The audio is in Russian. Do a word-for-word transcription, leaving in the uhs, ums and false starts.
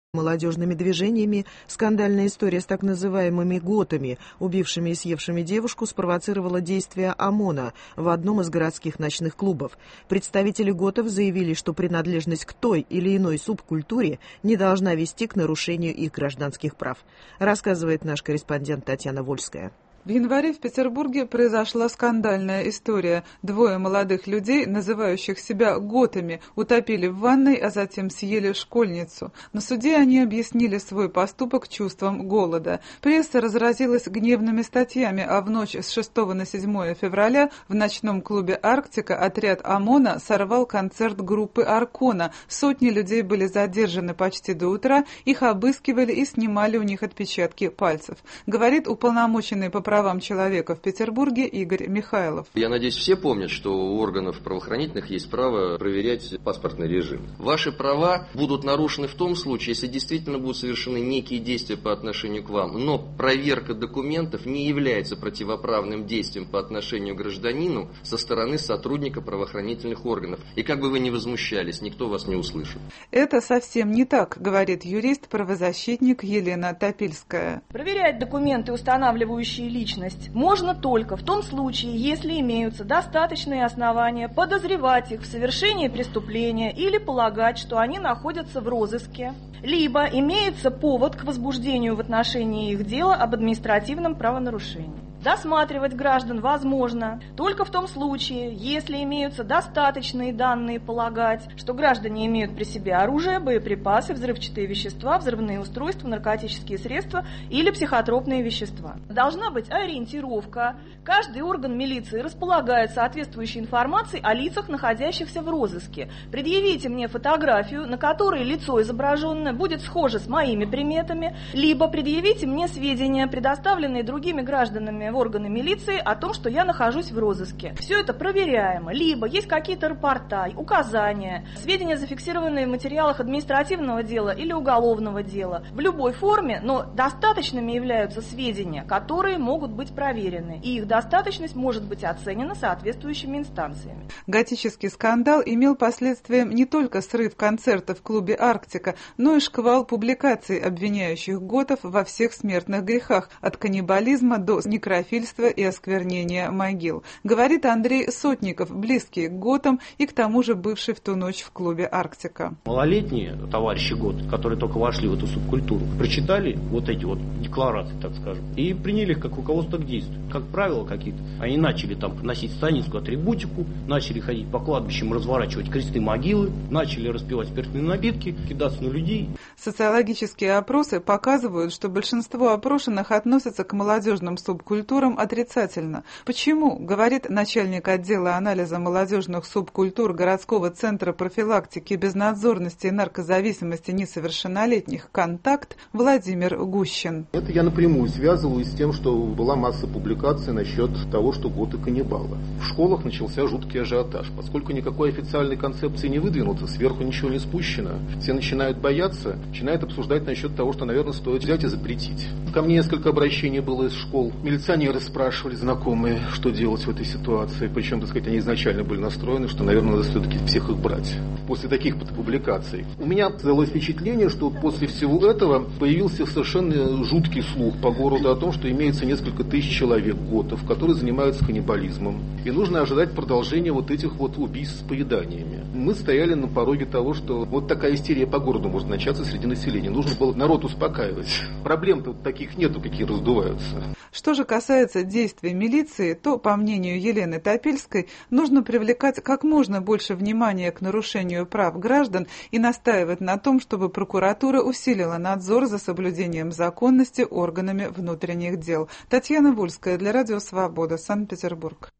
молодежными движениями скандальная история с так называемыми готами, убившими и съевшими девушку, спровоцировала действия ОМОНа в одном из городских ночных клубов. Представители готов заявили, что принадлежность к той или иной субкультуре не должна вести к нарушению их гражданских прав, рассказывает наш корреспондент Татьяна Вольская. В январе в Петербурге произошла скандальная история. Двое молодых людей, называющих себя готами, утопили в ванной, а затем съели школьницу. На суде они объяснили свой поступок чувством голода. Пресса разразилась гневными статьями, а в ночь с шестого на седьмое февраля в ночном клубе «Арктика» отряд ОМОНа сорвал концерт группы «Аркона». Сотни людей были задержаны почти до утра, их обыскивали и снимали у них отпечатки пальцев. Говорит уполномоченный по правам человека в Петербурге Игорь Михайлов. Я надеюсь, все помнят, что у органов правоохранительных есть право проверять паспортный режим. Ваши права будут нарушены в том случае, если действительно будут совершены некие действия по отношению к вам, но проверка документов не является противоправным действием по отношению к гражданину со стороны сотрудника правоохранительных органов. И как бы вы ни возмущались, никто вас не услышит. Это совсем не так, говорит юрист-правозащитник Елена Топильская. Проверять документы, устанавливающие личность, Личность можно только в том случае, если имеются достаточные основания подозревать их в совершении преступления или полагать, что они находятся в розыске, либо имеется повод к возбуждению в отношении их дела об административном правонарушении. Досматривать граждан возможно только в том случае, если имеются достаточные данные полагать, что граждане имеют при себе оружие, боеприпасы, взрывчатые вещества, взрывные устройства, наркотические средства или психотропные вещества. Должна быть ориентировка. Каждый орган милиции располагает соответствующей информацией о лицах, находящихся в розыске. Предъявите мне фотографию, на которой лицо изображенное будет схоже с моими приметами, либо предъявите мне сведения, предоставленные другими гражданами в органы милиции о том, что я нахожусь в розыске. Все это проверяемо. Либо есть какие-то рапорта, указания, сведения, зафиксированные в материалах административного дела или уголовного дела. В любой форме, но достаточными являются сведения, которые могут быть проверены, и их достаточность может быть оценена соответствующими инстанциями. Готический скандал имел последствием не только срыв концерта в клубе «Арктика», но и шквал публикаций, обвиняющих готов во всех смертных грехах, от каннибализма до некрофилии и осквернения могил. Говорит Андрей Сотников, близкий к готам и к тому же бывший в ту ночь в клубе «Арктика». Малолетние товарищи готы, которые только вошли в эту субкультуру, прочитали вот эти вот декларации, так скажем, и приняли их как руководство к действию, как правила какие-то. Они начали там носить станинскую атрибутику, начали ходить по кладбищам, разворачивать кресты могилы, начали распивать спиртные напитки, кидаться на людей. Социологические опросы показывают, что большинство опрошенных относятся к молодежным субкультурам отрицательно. Почему, говорит начальник отдела анализа молодежных субкультур городского центра профилактики безнадзорности и наркозависимости несовершеннолетних «Контакт» Владимир Гущин. Это я напрямую связываю с тем, что была масса публикаций насчет того, что готы каннибалы. В школах начался жуткий ажиотаж. Поскольку никакой официальной концепции не выдвинуто, сверху ничего не спущено, все начинают бояться, начинают обсуждать насчет того, что, наверное, стоит взять и запретить. Ко мне несколько обращений было из школ. Милиционеры спрашивали, знакомые, что делать в этой ситуации. Причем, так сказать, они изначально были настроены, что, наверное, надо все-таки всех их брать. После таких публикаций. У меня создалось впечатление, что после всего этого появился совершенно жуткий слух по городу о том, что имеется несколько тысяч человек готов, которые занимаются каннибализмом. И нужно ожидать продолжения вот этих вот убийств с поеданиями. Мы стояли на пороге того, что вот такая истерия по городу может начаться среди населения. Нужно было народ успокаивать. Проблем-то вот таких нету, какие раздуваются. Что же касается действий милиции, то, по мнению Елены Топильской, нужно привлекать как можно больше внимания к нарушению прав граждан и настаивать на том, чтобы прокуратура усилила надзор за соблюдением законности органами внутренних дел. Татьяна Вольская для Радио Свобода, Санкт-Петербург.